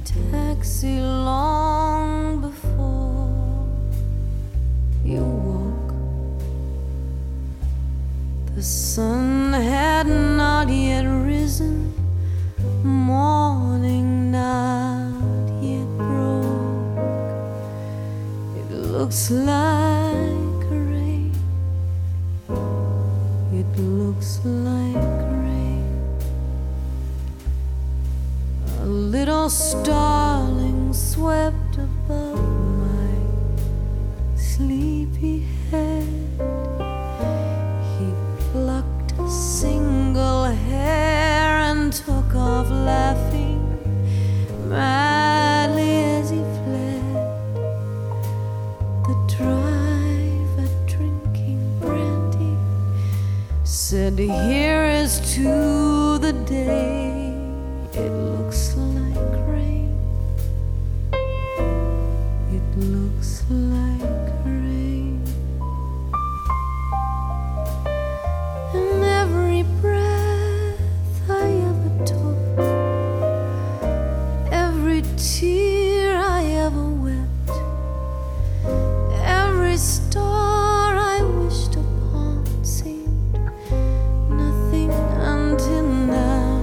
taxi long before you woke. The sun had not yet risen, morning not yet broke. It looks like rain, it looks like rain. A little starling swept above my sleepy head. He plucked a single hair and took off laughing madly as he fled. The driver, drinking brandy, said, "Here is to the day it looks like rain, it looks like rain." And every breath I ever took, every tear I ever wept, every star I wished upon seemed nothing until now.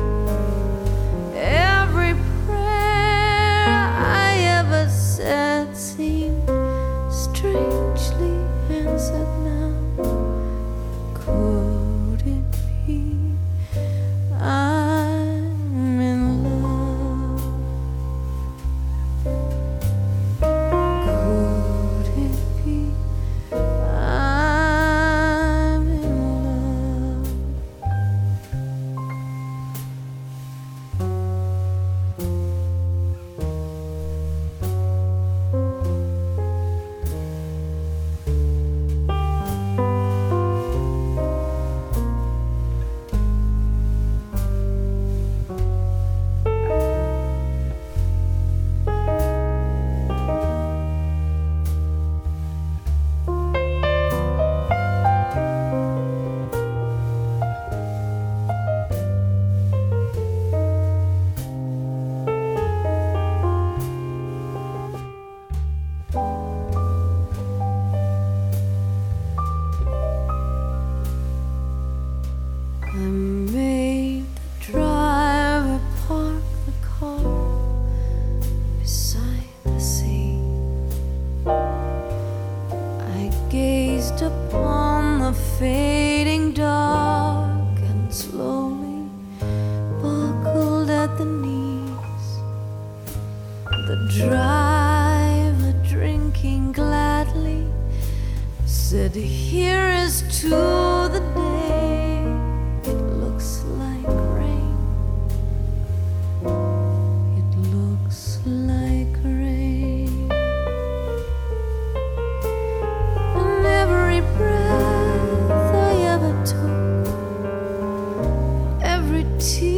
Every prayer I ever said seemed strangely answered now. Could it be I'm in love? Could it be I'm in love? I made the driver park the car beside the sea. I gazed upon the fading dark and slowly buckled at the knees. The driver, drinking gladly, said, "Here is to the day it looks like rain, it looks like rain." And every breath I ever took, every tear